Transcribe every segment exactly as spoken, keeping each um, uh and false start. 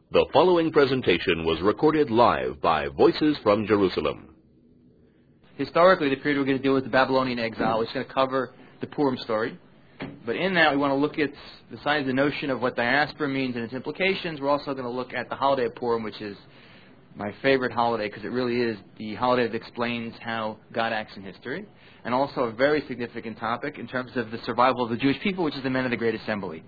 The following presentation was recorded live by Voices from Jerusalem. Historically, the period we're going to deal with the Babylonian exile. It's going to cover the Purim story. But in that, we want to look at, besides the notion of what diaspora means and its implications, we're also going to look at the holiday of Purim, which is my favorite holiday because it really is the holiday that explains how God acts in history, and also a very significant topic in terms of the survival of the Jewish people, which is the men of the Great Assembly.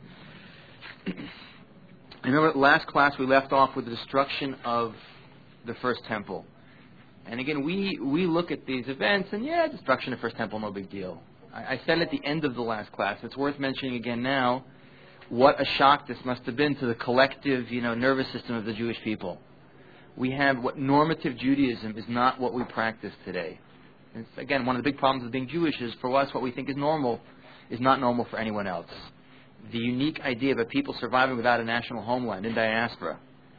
Remember, last class we left off with the destruction of the first temple. And again, we, we look at these events, and yeah, destruction of the first temple, no big deal. I, I said at the end of the last class, it's worth mentioning again now, what a shock this must have been to the collective, you know, nervous system of the Jewish people. We have what normative Judaism is not what we practice today. It's, again, one of the big problems of being Jewish is for us what we think is normal is not normal for anyone else. The unique idea of a people surviving without a national homeland in diaspora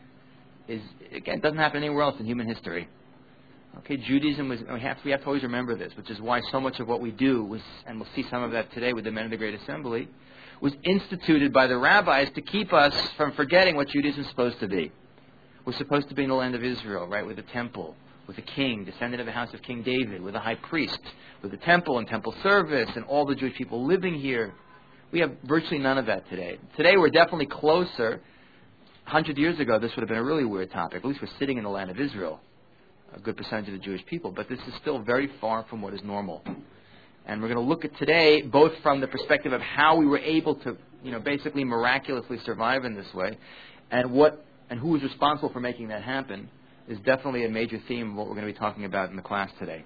is, again, doesn't happen anywhere else in human history. Okay, Judaism was, we have, to, we have to always remember this, which is why so much of what we do was, and we'll see some of that today with the men of the Great Assembly, was instituted by the rabbis to keep us from forgetting what Judaism is supposed to be. We're supposed to be in the land of Israel, right, with a temple, with a king, descendant of the house of King David, with a high priest, with a temple and temple service, and all the Jewish people living here. We have virtually none of that today. Today we're definitely closer. A hundred years ago, this would have been a really weird topic. At least we're sitting in the land of Israel, a good percentage of the Jewish people. But this is still very far from what is normal. And we're going to look at today, both from the perspective of how we were able to, you know, basically miraculously survive in this way, and what and who is responsible for making that happen, is definitely a major theme of what we're going to be talking about in the class today.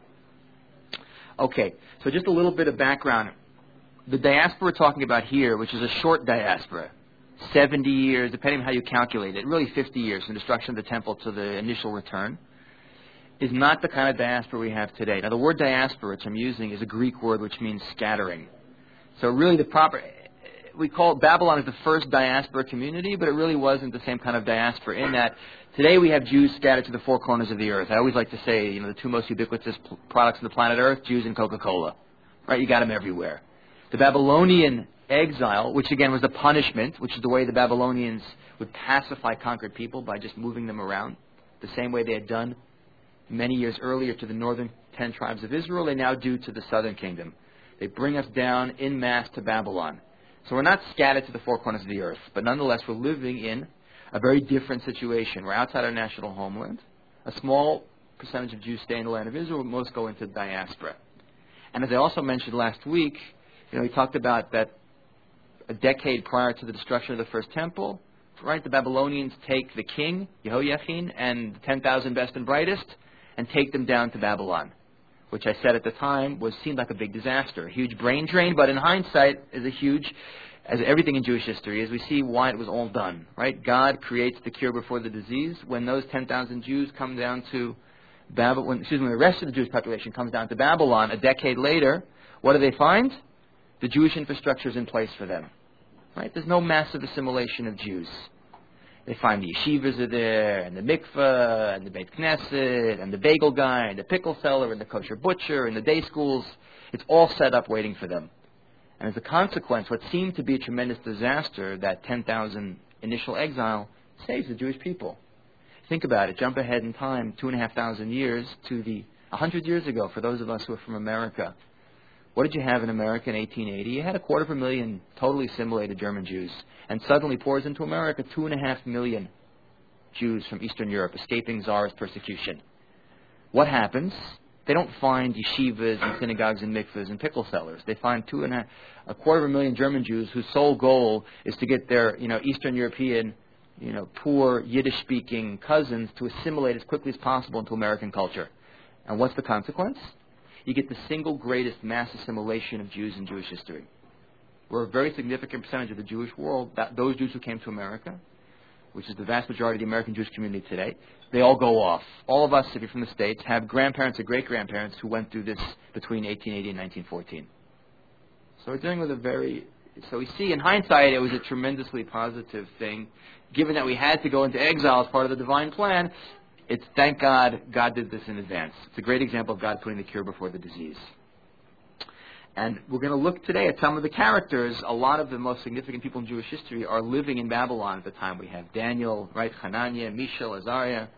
Okay, so just a little bit of background. The diaspora we're talking about here, which is a short diaspora, seventy years, depending on how you calculate it, really fifty years from the destruction of the temple to the initial return, is not the kind of diaspora we have today. Now, the word diaspora, which I'm using, is a Greek word which means scattering. So really the proper, we call it Babylon as the first diaspora community, but it really wasn't the same kind of diaspora in that today we have Jews scattered to the four corners of the earth. I always like to say, you know, the two most ubiquitous p- products on the planet Earth, Jews and Coca-Cola. Right? You got them everywhere. The Babylonian exile, which again was a punishment, which is the way the Babylonians would pacify conquered people by just moving them around, the same way they had done many years earlier to the northern ten tribes of Israel, they now do to the southern kingdom. They bring us down en masse to Babylon. So we're not scattered to the four corners of the earth, but nonetheless we're living in a very different situation. We're outside our national homeland. A small percentage of Jews stay in the land of Israel, most go into diaspora. And as I also mentioned last week, you know, we talked about that a decade prior to the destruction of the first temple, right, the Babylonians take the king, Jehoiachin, and the ten thousand best and brightest, and take them down to Babylon, which I said at the time was seemed like a big disaster, a huge brain drain, but in hindsight is a huge, as everything in Jewish history is, we see why it was all done, right? God creates the cure before the disease. When those ten thousand Jews come down to Babylon, excuse me, the rest of the Jewish population comes down to Babylon a decade later, what do they find? The Jewish infrastructure is in place for them, right? There's no massive assimilation of Jews. They find the yeshivas are there, and the mikveh, and the Beit Knesset, and the bagel guy, and the pickle seller, and the kosher butcher, and the day schools. It's all set up waiting for them. And as a consequence, what seemed to be a tremendous disaster, that ten thousand initial exile, saves the Jewish people. Think about it. Jump ahead in time, two and a half thousand years to the a hundred years ago. For those of us who are from America, what did you have in America in eighteen eighty? You had a quarter of a million totally assimilated German Jews, and suddenly pours into America two and a half million Jews from Eastern Europe escaping Tsarist persecution. What happens? They don't find yeshivas and synagogues and mikvahs and pickle sellers. They find two and a, a quarter of a million German Jews whose sole goal is to get their, you know, Eastern European, you know, poor Yiddish-speaking cousins to assimilate as quickly as possible into American culture. And what's the consequence? You get the single greatest mass assimilation of Jews in Jewish history. We're a very significant percentage of the Jewish world, that, those Jews who came to America, which is the vast majority of the American Jewish community today, they all go off. All of us, if you're from the States, have grandparents or great-grandparents who went through this between eighteen eighty and nineteen fourteen. So we're dealing with a very... So we see, in hindsight, it was a tremendously positive thing. Given that we had to go into exile as part of the divine plan, it's, thank God, God did this in advance. It's a great example of God putting the cure before the disease. And we're going to look today at some of the characters. A lot of the most significant people in Jewish history are living in Babylon at the time. We have Daniel, right, Hananiah, Mishael, Azariah,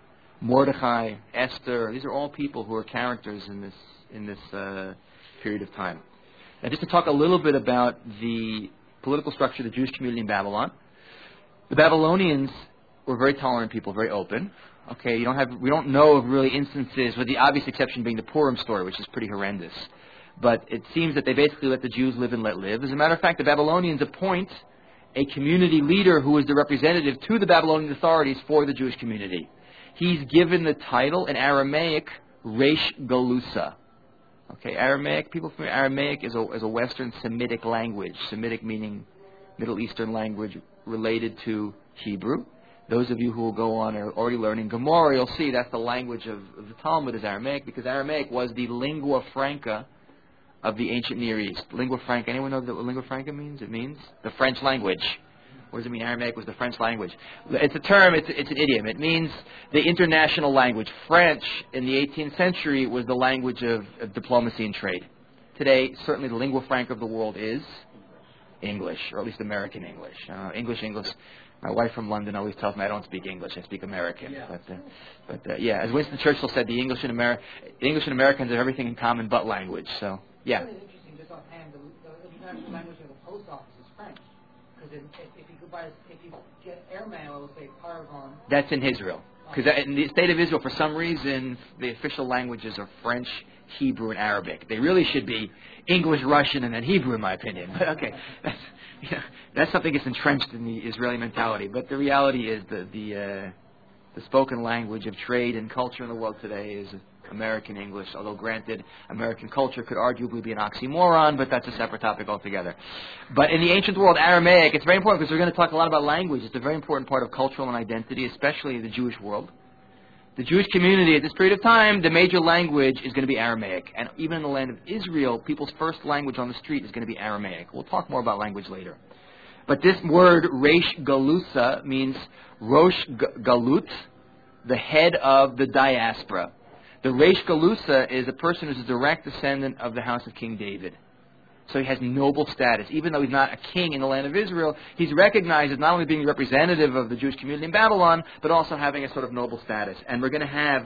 Mordechai, Esther. These are all people who are characters in this in this uh, period of time. Now, just to talk a little bit about the political structure of the Jewish community in Babylon. The Babylonians were very tolerant people, very open. Okay, you don't have we don't know of really instances, with the obvious exception being the Purim story, which is pretty horrendous. But it seems that they basically let the Jews live and let live. As a matter of fact, the Babylonians appoint a community leader who is the representative to the Babylonian authorities for the Jewish community. He's given the title in Aramaic, Reish Galusa. Okay, Aramaic, people from Aramaic is a, is a Western Semitic language. Semitic meaning Middle Eastern language related to Hebrew. Those of you who will go on are already learning Gemara, you'll see that's the language of, of the Talmud is Aramaic, because Aramaic was the lingua franca of the ancient Near East. Lingua franca, anyone know what lingua franca means? It means the French language. What does it mean? Aramaic was the French language. It's a term, it's, it's an idiom. It means the international language. French in the eighteenth century was the language of, of diplomacy and trade. Today, certainly the lingua franca of the world is English, or at least American English. Uh, English, English. My wife from London always tells me I don't speak English, I speak American. Yeah. But, uh, but uh, yeah, as Winston Churchill said, the English and, Ameri- English and Americans have everything in common but language. So, yeah. It's really interesting, just offhand, the, the international language of the post office is French. Because if, if you could buy, if you get airmail, it will say Paragon. That's in Israel. Because in the state of Israel, for some reason, the official languages are French, Hebrew, and Arabic. They really should be English, Russian, and then Hebrew, in my opinion. But okay, that's, yeah, that's something that's entrenched in the Israeli mentality. But the reality is the the, uh, the spoken language of trade and culture in the world today is American English. Although, granted, American culture could arguably be an oxymoron, but that's a separate topic altogether. But in the ancient world, Aramaic, it's very important because we're going to talk a lot about language. It's a very important part of cultural and identity, especially in the Jewish world. The Jewish community at this period of time, the major language is going to be Aramaic. And even in the land of Israel, people's first language on the street is going to be Aramaic. We'll talk more about language later. But this word, Reish Galusa, means Rosh Galut, the head of the diaspora. The Reish Galusa is a person who's a direct descendant of the house of King David. So he has noble status. Even though he's not a king in the land of Israel, he's recognized as not only being representative of the Jewish community in Babylon, but also having a sort of noble status. And we're going to have,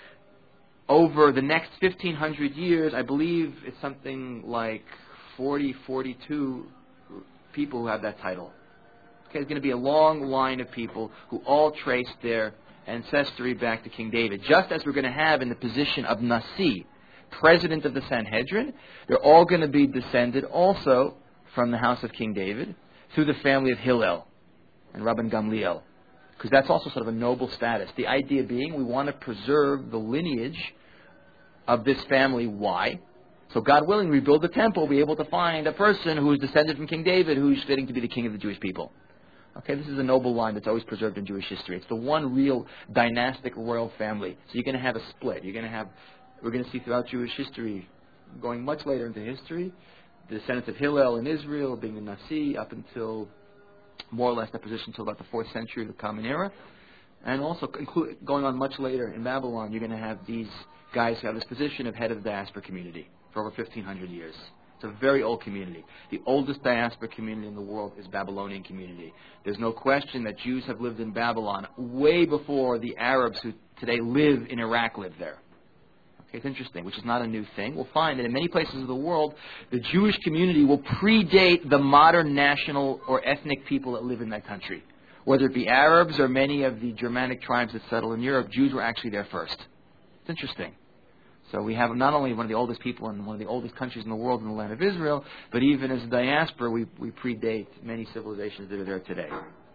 over the next fifteen hundred years, I believe it's something like forty, forty-two people who have that title. Okay, there's going to be a long line of people who all trace their ancestry back to King David. Just as we're going to have in the position of Nasi, president of the Sanhedrin, they're all going to be descended also from the house of King David through the family of Hillel and Rabban Gamliel, because that's also sort of a noble status. The idea being we want to preserve the lineage of this family. Why? So God willing, we build the temple, we'll be able to find a person who is descended from King David who's fitting to be the king of the Jewish people. Okay, this is a noble line that's always preserved in Jewish history. It's the one real dynastic royal family. So you're going to have a split. You're going to have We're going to see throughout Jewish history, going much later into history, the descendants of Hillel in Israel being the Nasi up until more or less that position until about the fourth century of the Common Era. And also include, going on much later in Babylon, you're going to have these guys who have this position of head of the diaspora community for over fifteen hundred years. It's a very old community. The oldest diaspora community in the world is Babylonian community. There's no question that Jews have lived in Babylon way before the Arabs who today live in Iraq lived there. Okay, it's interesting, which is not a new thing. We'll find that in many places of the world, the Jewish community will predate the modern national or ethnic people that live in that country. Whether it be Arabs or many of the Germanic tribes that settle in Europe, Jews were actually there first. It's interesting. So we have not only one of the oldest people in one of the oldest countries in the world in the land of Israel, but even as a diaspora, we, we predate many civilizations that are there today.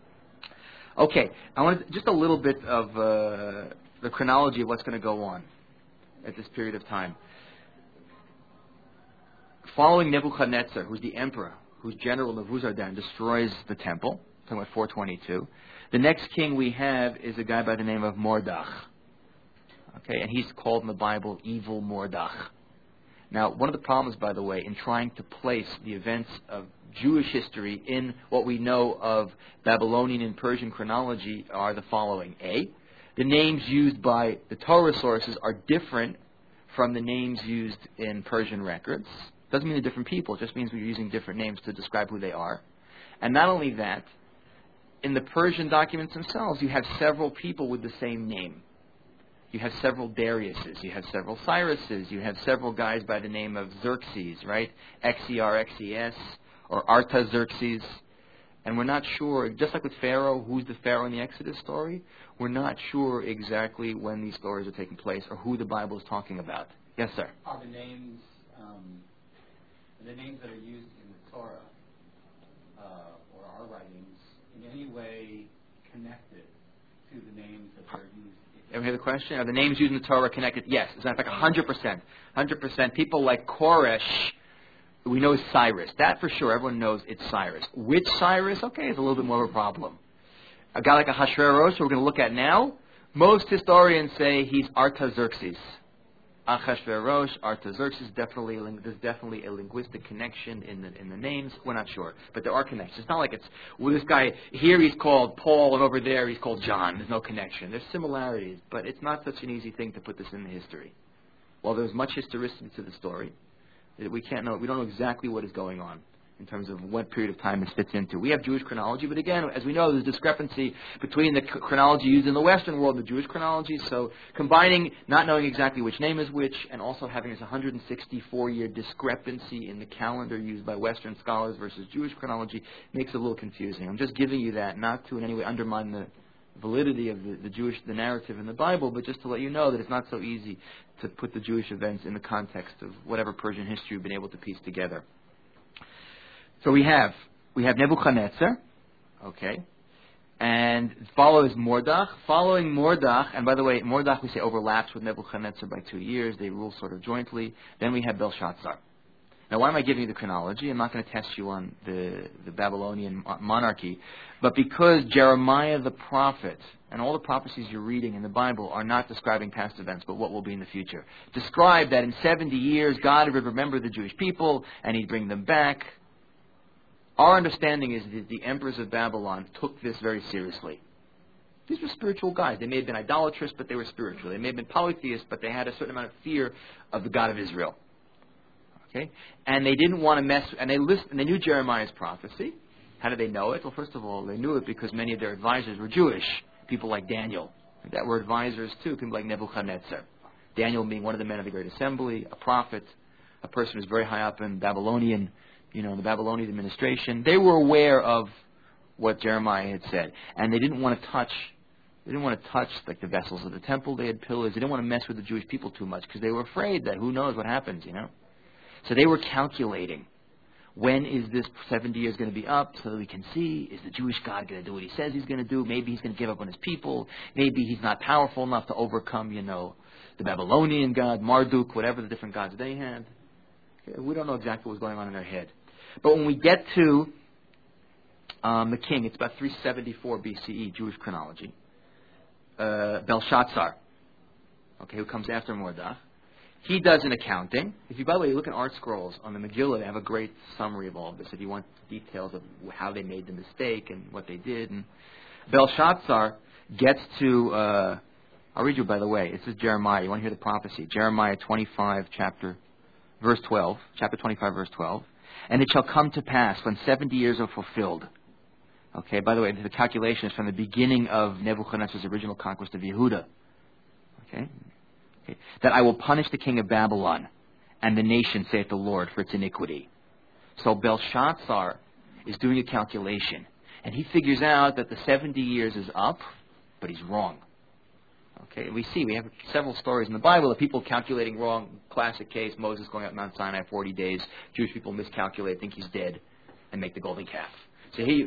Okay, I want to, just a little bit of uh, the chronology of what's going to go on at this period of time. Following Nebuchadnezzar, who's the emperor, whose general Nebuzaradan destroys the temple, talking about four twenty-two, the next king we have is a guy by the name of Mordach. Okay, and he's called in the Bible Evil Mordach. Now, one of the problems, by the way, in trying to place the events of Jewish history in what we know of Babylonian and Persian chronology are the following. A, the names used by the Torah sources are different from the names used in Persian records. Doesn't mean they're different people. It just means we're using different names to describe who they are. And not only that, in the Persian documents themselves, you have several people with the same name. You have several Dariuses. You have several Cyruses. You have several guys by the name of Xerxes, right? X E R X E S, or Artaxerxes. And we're not sure, just like with Pharaoh, who's the Pharaoh in the Exodus story, we're not sure exactly when these stories are taking place or who the Bible is talking about. Yes, sir? Are the names, um, the names that are used in the Torah uh, or our writings in any way connected to the names that are used? Ever hear the question? Are the names used in the Torah connected? Yes. It's in fact one hundred percent. one hundred percent. People like Koresh, we know is Cyrus. That for sure. Everyone knows it's Cyrus. Which Cyrus? Okay, it's a little bit more of a problem. A guy like Ahasuerus, who we're going to look at now, most historians say he's Artaxerxes. Ahasuerus, Artaxerxes, definitely, there's definitely a linguistic connection in the in the names. We're not sure, but there are connections. It's not like it's, well, this guy, here he's called Paul, and over there he's called John. There's no connection. There's similarities, but it's not such an easy thing to put this in the history. While there's much historicity to the story, we can't know, we don't know exactly what is going on in terms of what period of time this fits into. We have Jewish chronology, but again, as we know, there's discrepancy between the chronology used in the Western world and the Jewish chronology, so combining not knowing exactly which name is which and also having this one hundred sixty-four year discrepancy in the calendar used by Western scholars versus Jewish chronology makes it a little confusing. I'm just giving you that not to in any way undermine the validity of the, the Jewish, the narrative in the Bible, but just to let you know that it's not so easy to put the Jewish events in the context of whatever Persian history we've been able to piece together. So we have we have Nebuchadnezzar, okay, and follows Mordach. Following Mordach, and by the way, Mordach we say overlaps with Nebuchadnezzar by two years. They rule sort of jointly. Then we have Belshazzar. Now, why am I giving you the chronology? I'm not going to test you on the, the Babylonian monarchy, but because Jeremiah the prophet and all the prophecies you're reading in the Bible are not describing past events, but what will be in the future. Describe that in seventy years, God would remember the Jewish people, and He'd bring them back. Our understanding is that the emperors of Babylon took this very seriously. These were spiritual guys. They may have been idolatrous, but they were spiritual. They may have been polytheists, but they had a certain amount of fear of the God of Israel. Okay, and they didn't want to mess. And they list, and they knew Jeremiah's prophecy. How did they know it? Well, first of all, they knew it because many of their advisors were Jewish. People like Daniel, that were advisors too. People like Nebuchadnezzar. Daniel being one of the men of the Great Assembly, a prophet, a person who's very high up in Babylonian. You know, the Babylonian administration, they were aware of what Jeremiah had said. And they didn't want to touch, they didn't want to touch like the vessels of the temple they had pillaged. They didn't want to mess with the Jewish people too much because they were afraid that who knows what happens, you know. So they were calculating, when is this seventy years going to be up so that we can see, is the Jewish God going to do what He says He's going to do? Maybe He's going to give up on His people. Maybe He's not powerful enough to overcome, you know, the Babylonian God, Marduk, whatever the different gods they had. Okay, we don't know exactly what's going on in their head. But when we get to um, the king, it's about three seventy-four B C E, Jewish chronology. Uh, Belshazzar, okay, who comes after Mordach. He does an accounting. If you, by the way, you look at Art Scrolls on the Megillah, they have a great summary of all of this. If you want details of how they made the mistake and what they did. And Belshazzar gets to, uh, I'll read you, by the way, this is Jeremiah. You want to hear the prophecy. Jeremiah twenty-five, chapter, verse twelve. Chapter twenty-five, verse twelve. And it shall come to pass when seventy years are fulfilled. Okay, by the way, the calculation is from the beginning of Nebuchadnezzar's original conquest of Yehuda. Okay? Okay. That I will punish the king of Babylon and the nation, saith the Lord, for its iniquity. So Belshazzar is doing a calculation. And he figures out that the seventy years is up, but he's wrong. Okay, we see, we have several stories in the Bible of people calculating wrong. Classic case, Moses going up Mount Sinai forty days. Jewish people miscalculate, think he's dead, and make the golden calf. So he,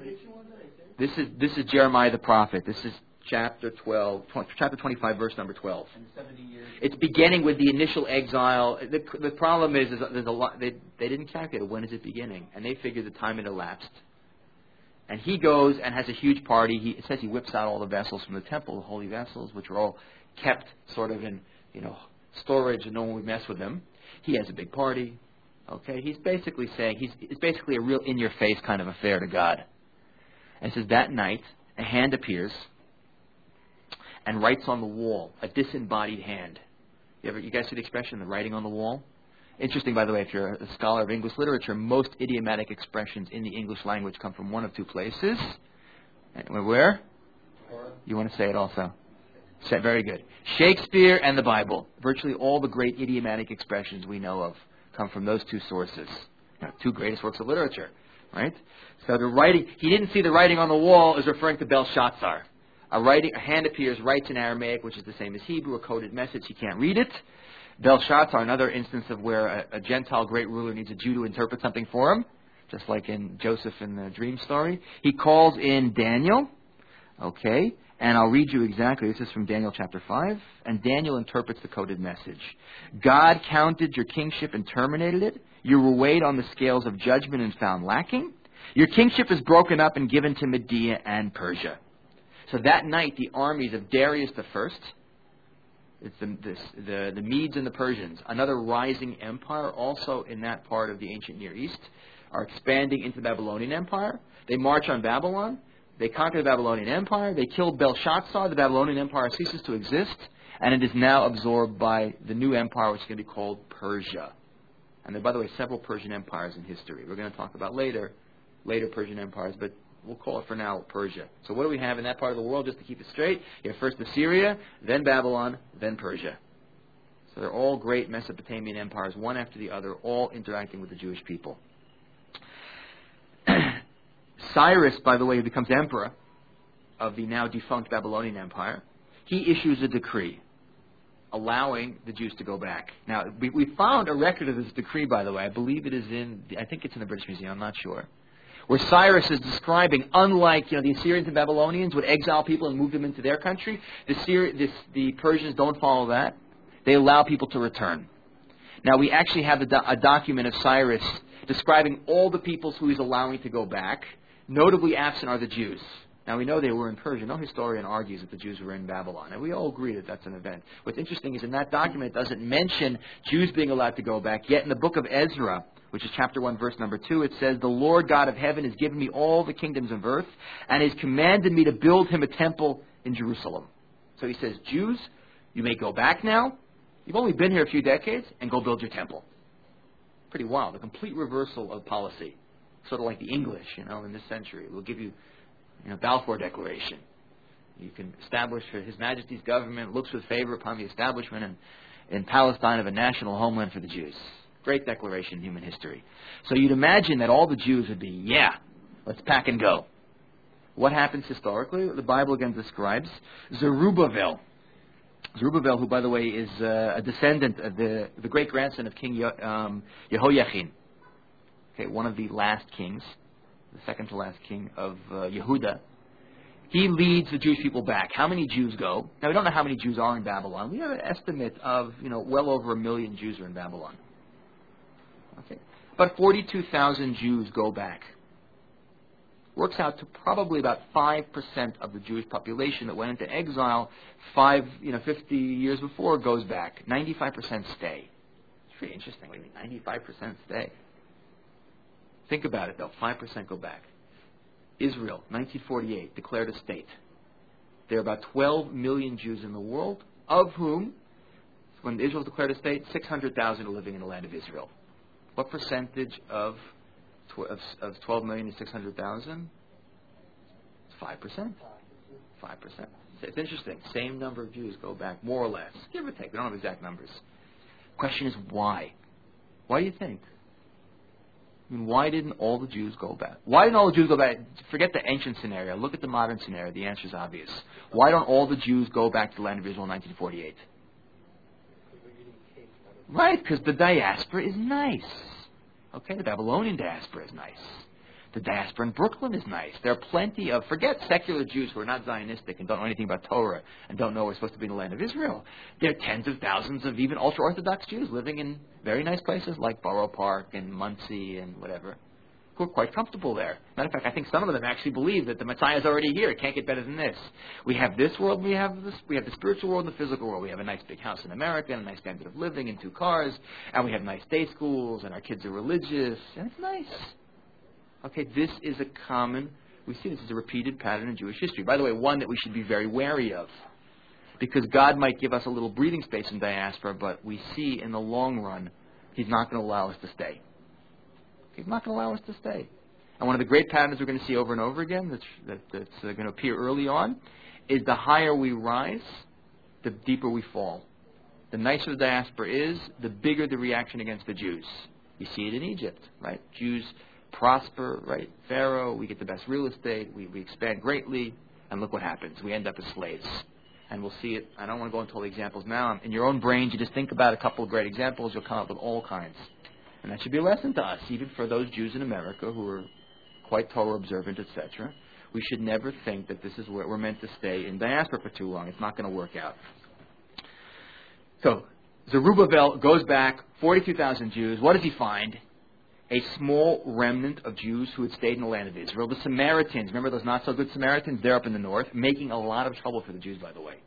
this is this is Jeremiah the prophet. This is chapter twelve, chapter twenty-five, verse number twelve. And seventy years. It's beginning with the initial exile. The, the problem is, is there's a lot. They they didn't calculate when is it beginning, and they figured the time had elapsed. And he goes and has a huge party. He, it says he whips out all the vessels from the temple, the holy vessels, which were all kept sort of in, you know, storage and no one would mess with them. He has a big party. Okay, he's basically saying, he's it's basically a real in-your-face kind of affair to God. And it says, that night, a hand appears and writes on the wall, a disembodied hand. You ever, you guys see the expression, the writing on the wall? Interesting, by the way, if you're a scholar of English literature, most idiomatic expressions in the English language come from one of two places. Where? You want to say it also? Say, very good. Shakespeare and the Bible. Virtually all the great idiomatic expressions we know of come from those two sources. You know, two greatest works of literature, right? So the writing, he didn't see the writing on the wall, is referring to Belshazzar. A writing, a hand appears, writes in Aramaic, which is the same as Hebrew, a coded message. He can't read it. Belshazzar, another instance of where a, a Gentile great ruler needs a Jew to interpret something for him, just like in Joseph in the dream story. He calls in Daniel, okay, and I'll read you exactly. This is from Daniel chapter five, and Daniel interprets the coded message. God counted your kingship and terminated it. You were weighed on the scales of judgment and found lacking. Your kingship is broken up and given to Media and Persia. So that night, the armies of Darius the First, it's the, this, the, the Medes and the Persians, another rising empire also in that part of the ancient Near East, are expanding into the Babylonian Empire. They march on Babylon. They conquer the Babylonian Empire. They kill Belshazzar. The Babylonian Empire ceases to exist, and it is now absorbed by the new empire, which is going to be called Persia. And there are, by the way, several Persian empires in history. We're going to talk about later, later Persian empires, but we'll call it for now Persia. So what do we have in that part of the world, just to keep it straight? You have first Assyria, then Babylon, then Persia. So they're all great Mesopotamian empires, one after the other, all interacting with the Jewish people. Cyrus, by the way, who becomes emperor of the now defunct Babylonian Empire, he issues a decree allowing the Jews to go back. Now, we, we found a record of this decree, by the way. I believe it is in, I think it's in the British Museum, I'm not sure, where Cyrus is describing, unlike, you know, the Assyrians and Babylonians would exile people and move them into their country, the, Syri- this, the Persians don't follow that. They allow people to return. Now, we actually have a, do- a document of Cyrus describing all the peoples who he's allowing to go back. Notably absent are the Jews. Now, we know they were in Persia. No historian argues that the Jews were in Babylon. And we all agree that that's an event. What's interesting is in that document it doesn't mention Jews being allowed to go back. Yet in the book of Ezra, which is chapter one, verse number two, it says, "The Lord God of heaven has given me all the kingdoms of earth, and has commanded me to build him a temple in Jerusalem." So he says, Jews, you may go back now. You've only been here a few decades, and go build your temple. Pretty wild. A complete reversal of policy. Sort of like the English, you know, in this century. We'll give you, you know, Balfour Declaration. You can establish for His Majesty's government, looks with favor upon the establishment in, in Palestine of a national homeland for the Jews. Great declaration in human history. So you'd imagine that all the Jews would be, yeah, let's pack and go. What happens historically? The Bible again describes Zerubbabel. Zerubbabel, who, by the way, is uh, a descendant of the, the great-grandson of King Ye- um, Jehoiachin. Okay, one of the last kings, the second to last king of uh, Yehuda. He leads the Jewish people back. How many Jews go? Now, we don't know how many Jews are in Babylon. We have an estimate of, you know, well over a million Jews are in Babylon. Okay, about forty-two thousand Jews go back. Works out to probably about five percent of the Jewish population that went into exile five, you know, fifty years before goes back. ninety-five percent stay. It's pretty interesting. What do you mean, ninety-five percent stay? Think about it, though. five percent go back. Israel, nineteen forty-eight, declared a state. There are about twelve million Jews in the world, of whom, when Israel declared a state, six hundred thousand are living in the land of Israel. What percentage of, tw- of, of twelve million to six hundred thousand? It's five percent. five percent. It's interesting. Same number of Jews go back, more or less. Give or take. We don't have exact numbers. Question is, why? Why do you think? I mean, why didn't all the Jews go back? Why didn't all the Jews go back? Forget the ancient scenario. Look at the modern scenario. The answer is obvious. Why don't all the Jews go back to the land of Israel in nineteen forty-eight? Right, because the diaspora is nice. Okay, the Babylonian diaspora is nice. The diaspora in Brooklyn is nice. There are plenty of, forget secular Jews who are not Zionistic and don't know anything about Torah and don't know we're supposed to be in the land of Israel. There are tens of thousands of even ultra-Orthodox Jews living in very nice places like Borough Park and Muncie and whatever, who are quite comfortable there. Matter of fact, I think some of them actually believe that the Messiah is already here. It can't get better than this. We have this world, we have this, we have the spiritual world and the physical world. We have a nice big house in America and a nice standard of living and two cars, and we have nice day schools, and our kids are religious, and it's nice. Okay, this is a common, we see this as a repeated pattern in Jewish history. By the way, one that we should be very wary of. Because God might give us a little breathing space in diaspora, but we see in the long run He's not going to allow us to stay. He's not going to allow us to stay. And one of the great patterns we're going to see over and over again that's, that, that's uh, going to appear early on is the higher we rise, the deeper we fall. The nicer the diaspora is, the bigger the reaction against the Jews. You see it in Egypt, right? Jews prosper, right? Pharaoh, we get the best real estate, we, we expand greatly, and look what happens. We end up as slaves. And we'll see it. I don't want to go into all the examples now. In your own brains, you just think about a couple of great examples, you'll come up with all kinds. And that should be a lesson to us, even for those Jews in America who are quite Torah observant, et cetera. We should never think that this is where we're meant to stay in diaspora for too long. It's not going to work out. So, Zerubbabel goes back, forty-two thousand Jews. What does he find? A small remnant of Jews who had stayed in the land of Israel. The Samaritans, remember those not-so-good Samaritans? They're up in the north, making a lot of trouble for the Jews, by the way.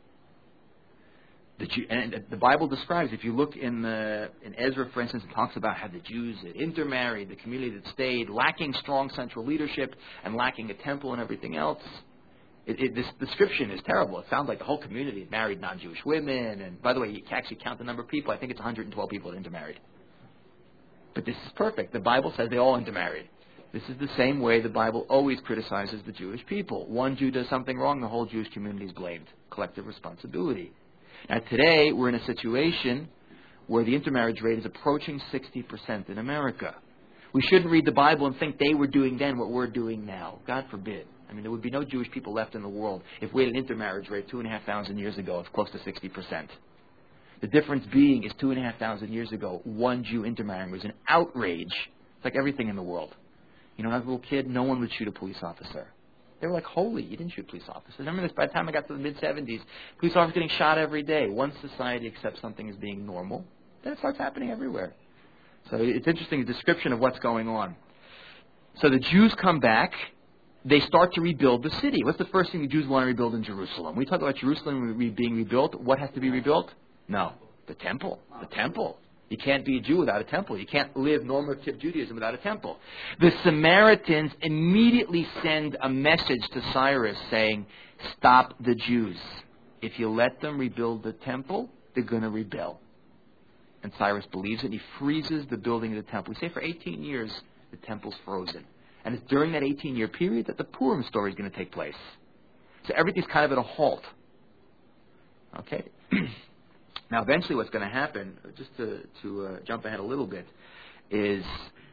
The Jew, and the Bible describes, if you look in the in Ezra, for instance, it talks about how the Jews had intermarried, the community that stayed, lacking strong central leadership and lacking a temple and everything else. It, it, this description is terrible. It sounds like the whole community had married non-Jewish women. And by the way, you can actually count the number of people. I think it's one hundred twelve people that intermarried. But this is perfect. The Bible says they all intermarried. This is the same way the Bible always criticizes the Jewish people. One Jew does something wrong, the whole Jewish community is blamed. Collective responsibility. Now today, we're in a situation where the intermarriage rate is approaching sixty percent in America. We shouldn't read the Bible and think they were doing then what we're doing now. God forbid. I mean, there would be no Jewish people left in the world if we had an intermarriage rate two and a half thousand years ago of close to sixty percent. The difference being is two and a half thousand years ago, one Jew intermarrying was an outrage. It's like everything in the world. You know, when I was a little kid, no one would shoot a police officer. They were like, holy, you didn't shoot police officers. I remember this by the time I got to the mid-seventies. Police officers getting shot every day. Once society accepts something as being normal, then it starts happening everywhere. So it's interesting, the description of what's going on. So the Jews come back. They start to rebuild the city. What's the first thing the Jews want to rebuild in Jerusalem? When we talk about Jerusalem re- being rebuilt, what has to be rebuilt? No, the temple. The temple. You can't be a Jew without a temple. You can't live normative Judaism without a temple. The Samaritans immediately send a message to Cyrus saying, stop the Jews. If you let them rebuild the temple, they're going to rebel. And Cyrus believes it. He freezes the building of the temple. We say for eighteen years, the temple's frozen. And it's during that eighteen-year period that the Purim story is going to take place. So everything's kind of at a halt. Okay? Now, eventually what's going to happen, just to, to uh, jump ahead a little bit, is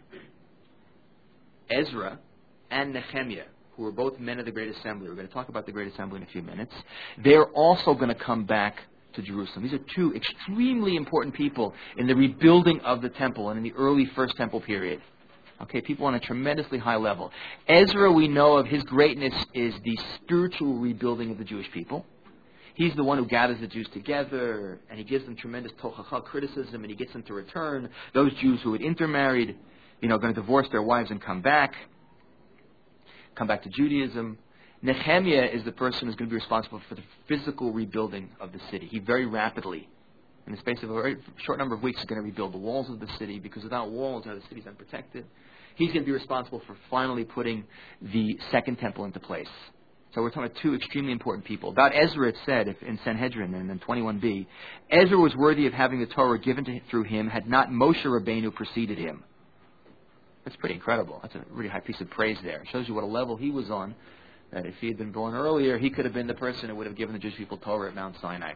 Ezra and Nehemiah, who are both men of the Great Assembly. We're going to talk about the Great Assembly in a few minutes. They're also going to come back to Jerusalem. These are two extremely important people in the rebuilding of the temple and in the early First Temple period. Okay, people on a tremendously high level. Ezra, we know of his greatness is the spiritual rebuilding of the Jewish people. He's the one who gathers the Jews together, and he gives them tremendous tochacha criticism, and he gets them to return. Those Jews who had intermarried, you know, going to divorce their wives and come back, come back to Judaism. Nehemiah is the person who's going to be responsible for the physical rebuilding of the city. He very rapidly, in the space of a very short number of weeks, is going to rebuild the walls of the city, because without walls, you know, the city's unprotected. He's going to be responsible for finally putting the second temple into place. So we're talking about two extremely important people. About Ezra, it said if in Sanhedrin and in twenty-one b, Ezra was worthy of having the Torah given to him through him had not Moshe Rabbeinu preceded him. That's pretty incredible. That's a really high piece of praise there. It shows you what a level he was on. That if he had been born earlier, he could have been the person who would have given the Jewish people Torah at Mount Sinai.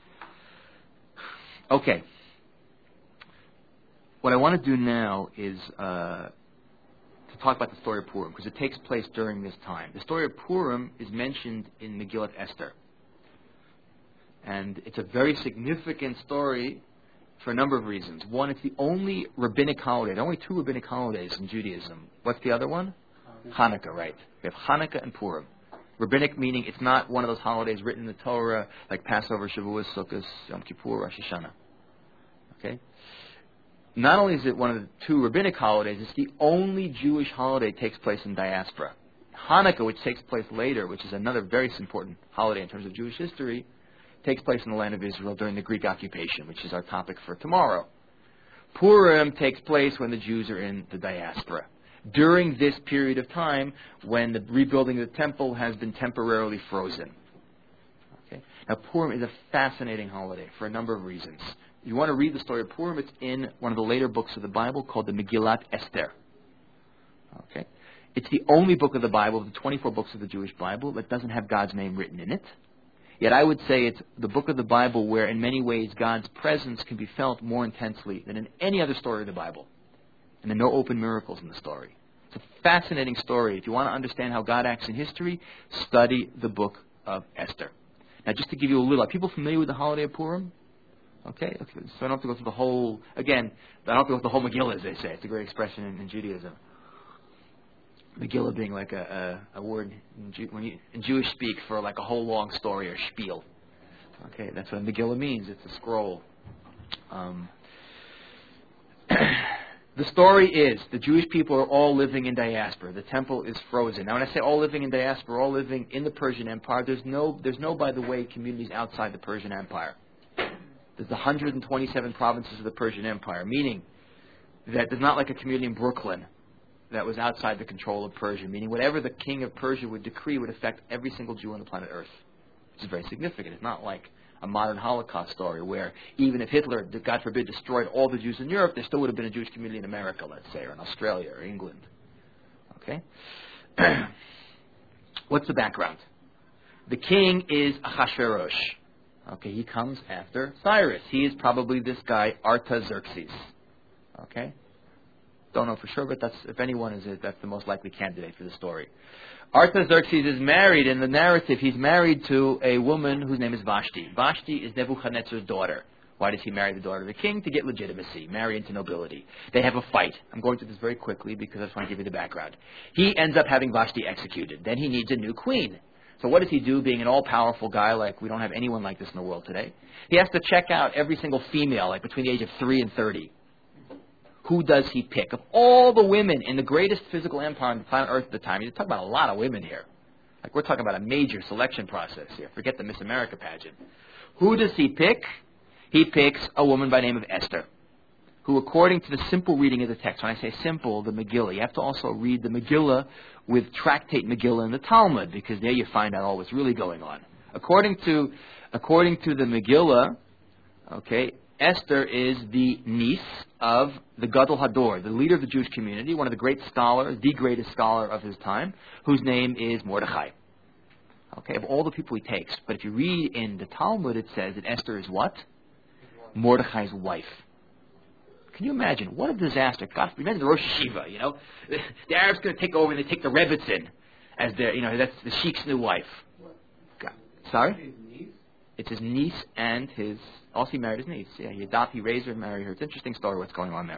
Okay. What I want to do now is uh, to talk about the story of Purim, because it takes place during this time. The story of Purim is mentioned in Megillat Esther. And it's a very significant story for a number of reasons. One, it's the only rabbinic holiday. There are only two rabbinic holidays in Judaism. What's the other one? Hanukkah, right. We have Hanukkah and Purim. Rabbinic meaning it's not one of those holidays written in the Torah like Passover, Shavuos, Sukkot, Yom Kippur, Rosh Hashanah. Okay? Not only is it one of the two rabbinic holidays, it's the only Jewish holiday that takes place in diaspora. Hanukkah, which takes place later, which is another very important holiday in terms of Jewish history, takes place in the land of Israel during the Greek occupation, which is our topic for tomorrow. Purim takes place when the Jews are in the diaspora, during this period of time when the rebuilding of the temple has been temporarily frozen. Okay? Now, Purim is a fascinating holiday for a number of reasons. If you want to read the story of Purim, it's in one of the later books of the Bible called the Megillat Esther. Okay? It's the only book of the Bible, of the twenty-four books of the Jewish Bible, that doesn't have God's name written in it. Yet I would say it's the book of the Bible where in many ways God's presence can be felt more intensely than in any other story of the Bible. And there are no open miracles in the story. It's a fascinating story. If you want to understand how God acts in history, study the book of Esther. Now, just to give you a little, are people familiar with the holiday of Purim? Okay, okay. So I don't have to go through the whole, again, I don't have to go through the whole Megillah, as they say. It's a great expression in, in Judaism. Megillah being like a, a, a word in, Jew, when you, in Jewish speak for like a whole long story or spiel. Okay, that's what a Megillah means. It's a scroll. Um, the story is the Jewish people are all living in diaspora. The temple is frozen. Now, when I say all living in diaspora, all living in the Persian Empire, there's no, there's no, by the way, communities outside the Persian Empire. There's one hundred twenty-seven provinces of the Persian Empire, meaning that there's not like a community in Brooklyn that was outside the control of Persia, meaning whatever the king of Persia would decree would affect every single Jew on the planet Earth. This is very significant. It's not like a modern Holocaust story where even if Hitler, God forbid, destroyed all the Jews in Europe, there still would have been a Jewish community in America, let's say, or in Australia or England. Okay? What's the background? The king is Ahasuerus. Okay, he comes after Cyrus. He is probably this guy, Artaxerxes. Okay? Don't know for sure, but that's, if anyone is it, that's the most likely candidate for the story. Artaxerxes is married. In the narrative, he's married to a woman whose name is Vashti. Vashti is Nebuchadnezzar's daughter. Why does he marry the daughter of the king? To get legitimacy, marry into nobility. They have a fight. I'm going through this very quickly because I just want to give you the background. He ends up having Vashti executed. Then he needs a new queen. So what does he do, being an all-powerful guy, like we don't have anyone like this in the world today? He has to check out every single female, like between the age of three and thirty. Who does he pick? Of all the women in the greatest physical empire on the planet Earth at the time, you're talking about a lot of women here. Like we're talking about a major selection process here. Forget the Miss America pageant. Who does he pick? He picks a woman by the name of Esther, who according to the simple reading of the text, when I say simple, the Megillah, you have to also read the Megillah with tractate Megillah in the Talmud, because there you find out all what's really going on. According to, according to the Megillah, okay, Esther is the niece of the Gadol Hador, the leader of the Jewish community, one of the great scholars, the greatest scholar of his time, whose name is Mordechai. Okay, of all the people he takes. But if you read in the Talmud, it says that Esther is what? Mordechai's wife. Can you imagine? What a disaster. God, remember the Rosh Yeshiva, you know? The, the Arabs going to take over and they take the Rebbitzin as their, you know, that's the Sheikh's new wife. God. Sorry? It's his niece and his, also he married his niece. Yeah, he adopted, he raised her and married her. It's an interesting story what's going on there.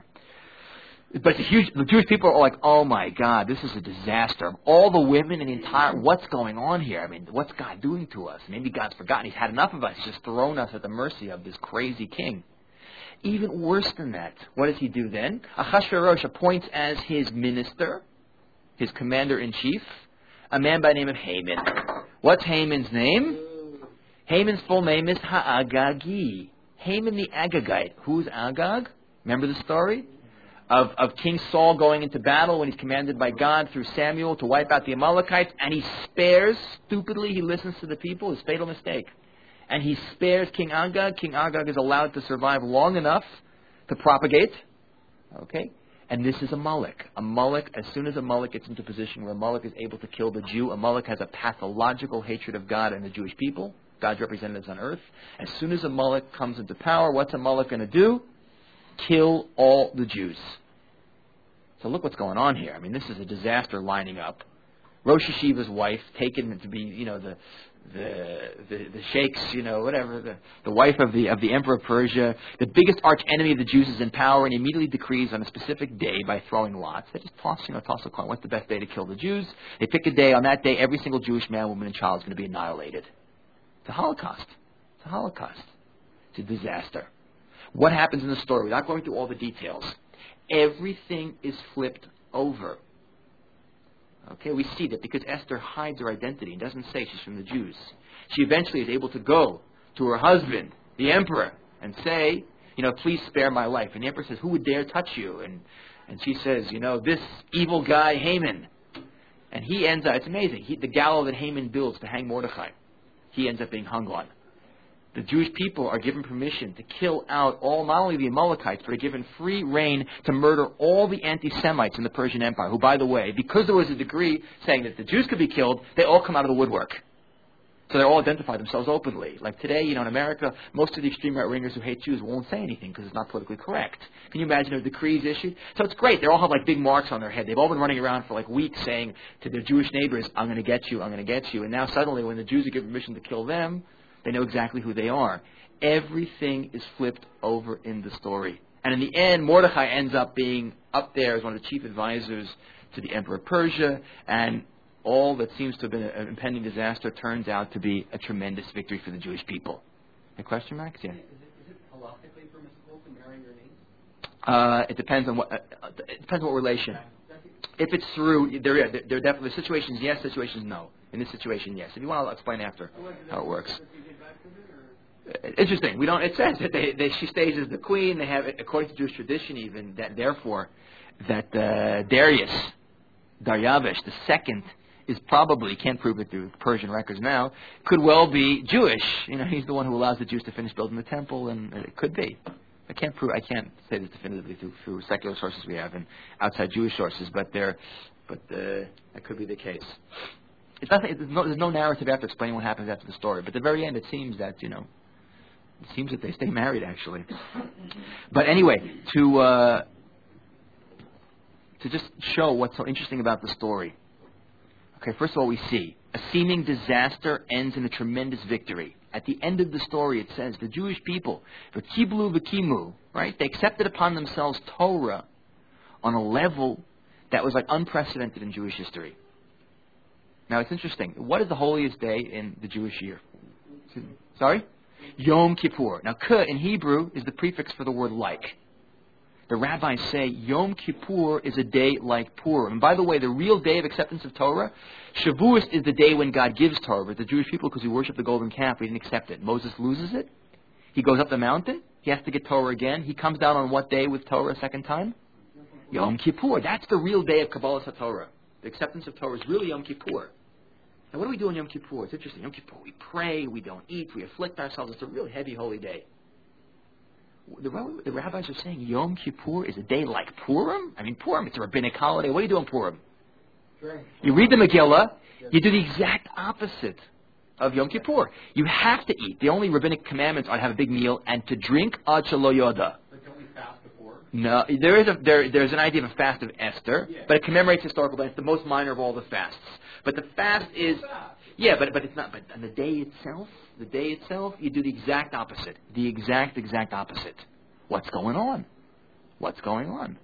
But it's a huge, the Jewish people are like, oh my God, this is a disaster. All the women in the entire, what's going on here? I mean, what's God doing to us? Maybe God's forgotten. He's had enough of us. He's just thrown us at the mercy of this crazy king. Even worse than that, what does he do then? Ahasuerus appoints as his minister, his commander-in-chief, a man by the name of Haman. What's Haman's name? Haman's full name is Ha'agagi. Haman the Agagite. Who's Agag? Remember the story? Of, of King Saul going into battle when he's commanded by God through Samuel to wipe out the Amalekites, and he spares, stupidly, he listens to the people, his fatal mistake. And he spares King Agag. King Agag is allowed to survive long enough to propagate. Okay? And this is Amalek. Amalek, as soon as Amalek gets into a position where Amalek is able to kill the Jew, Amalek has a pathological hatred of God and the Jewish people, God's representatives on earth. As soon as Amalek comes into power, what's Amalek going to do? Kill all the Jews. So look what's going on here. I mean, this is a disaster lining up. Rosh Yeshiva's wife, taken to be, you know, the the the, the sheikhs, you know, whatever, the, the wife of the of the emperor of Persia, the biggest arch enemy of the Jews is in power, and he immediately decrees on a specific day by throwing lots. They just toss, you know, toss a coin. What's the best day to kill the Jews? They pick a day. On that day, every single Jewish man, woman, and child is going to be annihilated. It's a Holocaust. It's a Holocaust. It's a disaster. What happens in the story? Without going through all the details, everything is flipped over. Okay, we see that because Esther hides her identity and doesn't say she's from the Jews. She eventually is able to go to her husband, the emperor, and say, you know, please spare my life. And the emperor says, who would dare touch you? And and she says, you know, this evil guy, Haman. And he ends up, it's amazing, he, the gallows that Haman builds to hang Mordechai, he ends up being hung on. the Jewish people are given permission to kill out all, not only the Amalekites, but are given free reign to murder all the anti-Semites in the Persian Empire, who, by the way, because there was a decree saying that the Jews could be killed, they all come out of the woodwork. So they all identify themselves openly. Like today, you know, in America, most of the extreme right-wingers who hate Jews won't say anything because it's not politically correct. Can you imagine if decrees issued? So it's great. They all have like big marks on their head. They've all been running around for like weeks saying to their Jewish neighbors, I'm going to get you, I'm going to get you. And now suddenly when the Jews are given permission to kill them, they know exactly who they are. Everything is flipped over in the story. And in the end, Mordechai ends up being up there as one of the chief advisors to the Emperor of Persia, and all that seems to have been an impending disaster turns out to be a tremendous victory for the Jewish people. A question, Max? Yeah. Is it, is it halachically permissible to marry your niece? Uh, it depends on what. Uh, it depends on what relation. If it's through, there, there, there are definitely situations yes, situations no. In this situation, yes. If you want, I'll explain after how it works. Interesting. We don't. It says that they, they, she stays as the queen. They have, according to Jewish tradition, even that therefore, that uh, Darius, Daryavish the second, is probably, can't prove it through Persian records now, could well be Jewish. You know, he's the one who allows the Jews to finish building the temple, and it could be. I can't prove. I can't say this definitively through, through secular sources we have and outside Jewish sources, but there, but uh, that could be the case. It's nothing. There's no, there's no narrative after explaining what happens after the story. But at the very end, it seems that you know, it seems that they stay married actually. But anyway, to uh, to just show what's so interesting about the story. Okay, first of all, we see a seeming disaster ends in a tremendous victory. At the end of the story, it says the Jewish people, v'kiblu v'kimu, right? They accepted upon themselves Torah on a level that was like unprecedented in Jewish history. Now, it's interesting. What is the holiest day in the Jewish year? Sorry? Yom Kippur. Now, K in Hebrew is the prefix for the word like. The rabbis say Yom Kippur is a day like Purim. And by the way, the real day of acceptance of Torah, Shavuos is the day when God gives Torah. But the Jewish people, because we worship the golden calf, we didn't accept it. Moses loses it. He goes up the mountain. He has to get Torah again. He comes down on what day with Torah a second time? Yom Kippur. That's the real day of Kabbalah HaTorah. The acceptance of Torah is really Yom Kippur. Now, what do we do on Yom Kippur? It's interesting. Yom Kippur, we pray, we don't eat, we afflict ourselves. It's a real heavy, holy day. The, the rabbis are saying Yom Kippur is a day like Purim? I mean, Purim, it's a rabbinic holiday. What do you do on Purim? Drink. You read the Megillah, you do the exact opposite of Yom Kippur. You have to eat. The only rabbinic commandments are to have a big meal and to drink ad shelo yoda. But don't we fast before? No, there is a, there, there's an idea of a fast of Esther, Yeah. but it commemorates historical events. It's the most minor of all the fasts. But the fast is... Yeah, but but it's not. But on the day itself, the day itself, you do the exact opposite. The exact, exact opposite. What's going on? What's going on?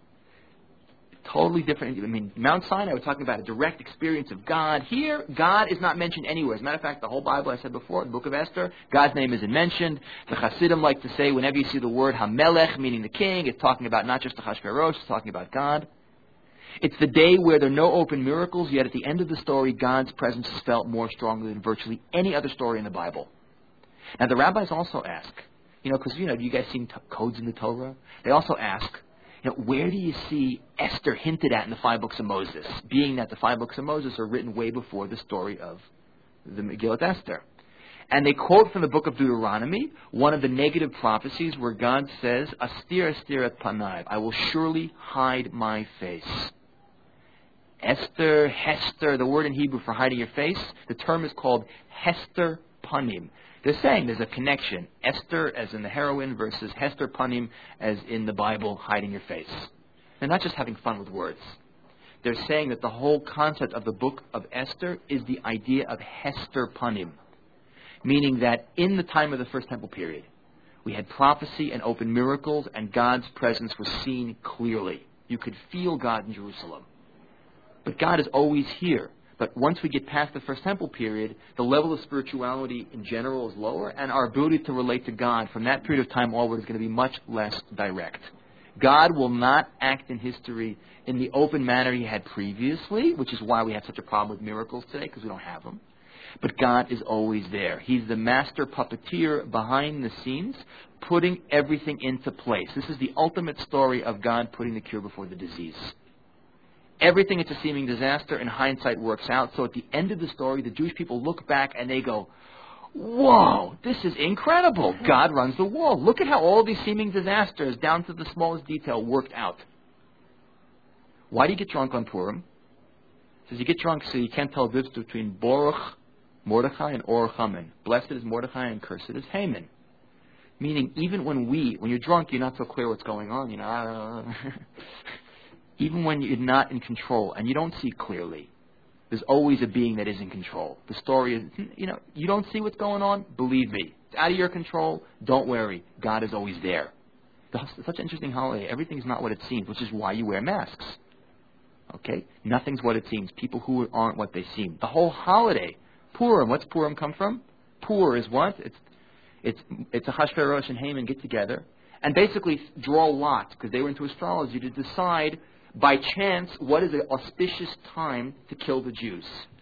Totally different. I mean, Mount Sinai, we're talking about a direct experience of God. Here, God is not mentioned anywhere. As a matter of fact, the whole Bible, I said before, the book of Esther, God's name isn't mentioned. The Hasidim like to say, whenever you see the word Hamelech, meaning the king, it's talking about not just Ahasuerus, it's talking about God. It's the day where there are no open miracles, yet at the end of the story, God's presence is felt more strongly than virtually any other story in the Bible. Now, the rabbis also ask, you know, because, you know, do you guys see t- codes in the Torah? They also ask, you know, where do you see Esther hinted at in the five books of Moses, being that the five books of Moses are written way before the story of the Megillat Esther? And they quote from the book of Deuteronomy, one of the negative prophecies where God says, Astir, astir et panai, I will surely hide my face. Esther, Hester, the word in Hebrew for hiding your face, the term is called Hester Panim. They're saying there's a connection. Esther as in the heroine versus Hester Panim as in the Bible, hiding your face. They're not just having fun with words. They're saying that the whole concept of the book of Esther is the idea of Hester Panim, meaning that in the time of the First Temple period, we had prophecy and open miracles, and God's presence was seen clearly. You could feel God in Jerusalem. But God is always here. But once we get past the First Temple period, the level of spirituality in general is lower, and our ability to relate to God from that period of time onward is going to be much less direct. God will not act in history in the open manner He had previously, which is why we have such a problem with miracles today, because we don't have them. But God is always there. He's the master puppeteer behind the scenes, putting everything into place. This is the ultimate story of God putting the cure before the disease. Everything, it's a seeming disaster. In hindsight, works out. So at the end of the story, the Jewish people look back and they go, Whoa, this is incredible. God runs the world. Look at how all these seeming disasters, down to the smallest detail, worked out. Why do you get drunk on Purim? It says you get drunk so you can't tell the difference between Baruch, Mordechai, and Or Haman. Blessed is Mordechai and cursed is Haman. Meaning, even when we, when you're drunk, you're not so clear what's going on. You know, uh, even when you're not in control and you don't see clearly, there's always a being that is in control. The story is, you know, you don't see what's going on? Believe me. It's out of your control. Don't worry. God is always there. It's such an interesting holiday. Everything's not what it seems, which is why you wear masks. Okay? Nothing's what it seems. People who aren't what they seem. The whole holiday, Purim, what's Purim come from? Pur is what? It's it's it's a Hashverosh and Haman get together and basically draw lots, because they were into astrology, to decide by chance what is an auspicious time to kill the Jews.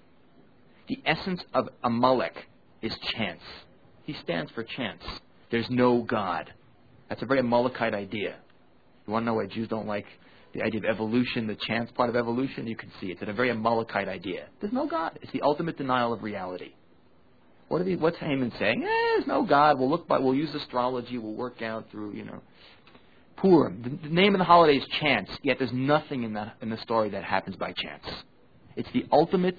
The essence of Amalek is chance. He stands for chance. There's no God. That's a very Amalekite idea. You want to know why Jews don't like the idea of evolution, the chance part of evolution? You can see it. It's a very Amalekite idea. There's no God. It's the ultimate denial of reality. What are the, what's Haman saying? Eh, there's no God. We'll look by. We'll use astrology. We'll work out through, you know. Purim. The, the name of the holiday is chance. Yet there's nothing in the in the story that happens by chance. It's the ultimate,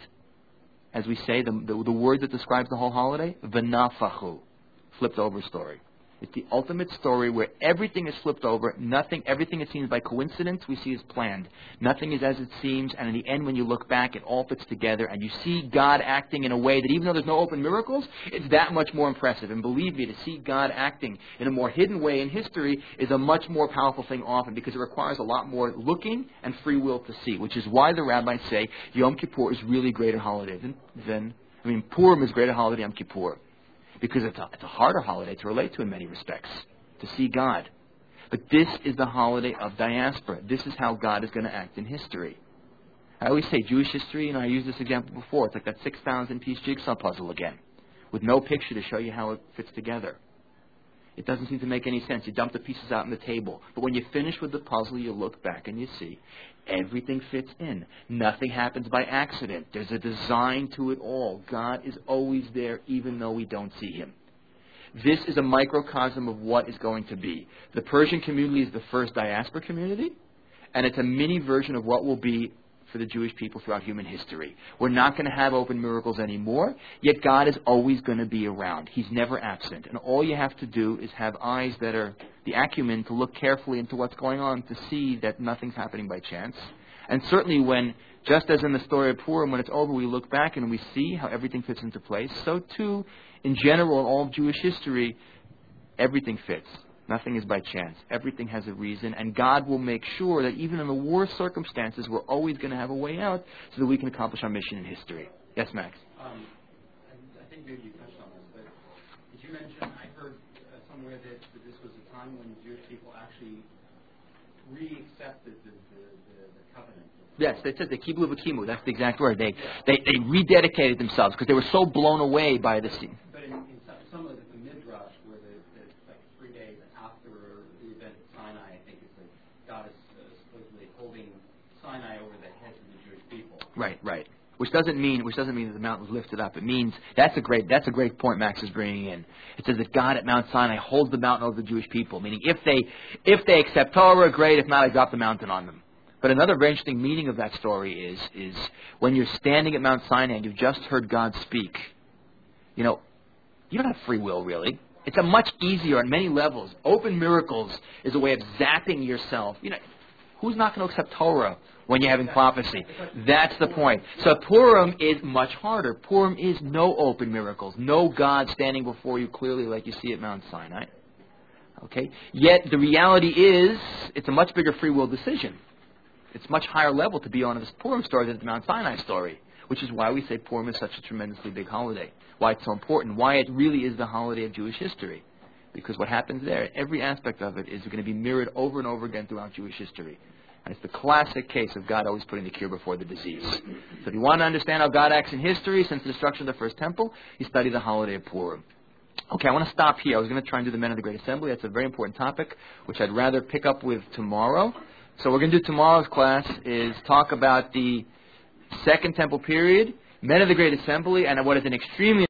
as we say, the the, the word that describes the whole holiday, v'nafachu, flipped over story. It's the ultimate story where everything is flipped over. Nothing, everything it seems by coincidence, we see is planned. Nothing is as it seems, and in the end, when you look back, it all fits together, and you see God acting in a way that, even though there's no open miracles, it's that much more impressive. And believe me, to see God acting in a more hidden way in history is a much more powerful thing often, because it requires a lot more looking and free will to see, which is why the rabbis say Yom Kippur is really greater holiday than, than I mean, Purim is greater holiday than Yom Kippur. Because it's a, it's a harder holiday to relate to in many respects, to see God. But this is the holiday of diaspora. This is how God is going to act in history. I always say Jewish history, and I used this example before, it's like that six thousand piece jigsaw puzzle again, with no picture to show you how it fits together. It doesn't seem to make any sense. You dump the pieces out on the table. But when you finish with the puzzle, you look back and you see everything fits in. Nothing happens by accident. There's a design to it all. God is always there, even though we don't see Him. This is a microcosm of what is going to be. The Persian community is the first diaspora community, and it's a mini version of what will be for the Jewish people throughout human history. We're not going to have open miracles anymore, yet God is always going to be around. He's never absent. And all you have to do is have eyes that are the acumen to look carefully into what's going on, to see that nothing's happening by chance. And certainly when, just as in the story of Purim, when it's over, we look back and we see how everything fits into place, so too, in general, in all of Jewish history, everything fits. Nothing is by chance. Everything has a reason, and God will make sure that even in the worst circumstances, we're always going to have a way out so that we can accomplish our mission in history. Yes, Max? Um, I, I think maybe you touched on this, but did you mention, I heard uh, somewhere that, that this was a time when Jewish people actually re-accepted the, the, the, the covenant? Yes, they said the kiblu v'kimu. That's the exact word. They, they, they rededicated themselves because they were so blown away by the scene. But in, in some, some of the, the midrash, where the, the like three days after the event at Sinai, I think it's like God is uh, supposedly holding Sinai over the heads of the Jewish people. Right, right. Which doesn't mean which doesn't mean that the mountain was lifted up. It means that's a great that's a great point Max is bringing in. It says that God at Mount Sinai holds the mountain over the Jewish people. Meaning, if they if they accept Torah, great. If not, I drop the mountain on them. But another very interesting meaning of that story is is when you're standing at Mount Sinai and you've just heard God speak. You know, you don't have free will really. It's a much easier on many levels. Open miracles is a way of zapping yourself. You know, who's not going to accept Torah when you're having prophecy? That's the point. So Purim is much harder. Purim is no open miracles, no God standing before you clearly like you see at Mount Sinai. Okay? Yet the reality is, it's a much bigger free will decision. It's much higher level to be on this Purim story than the Mount Sinai story, which is why we say Purim is such a tremendously big holiday, why it's so important, why it really is the holiday of Jewish history. Because what happens there, every aspect of it is going to be mirrored over and over again throughout Jewish history. And it's the classic case of God always putting the cure before the disease. So if you want to understand how God acts in history since the destruction of the first temple, you study the holiday of Purim. Okay, I want to stop here. I was going to try and do the Men of the Great Assembly. That's a very important topic, which I'd rather pick up with tomorrow. So what we're going to do tomorrow's class is talk about the Second Temple period, Men of the Great Assembly, and what is an extremely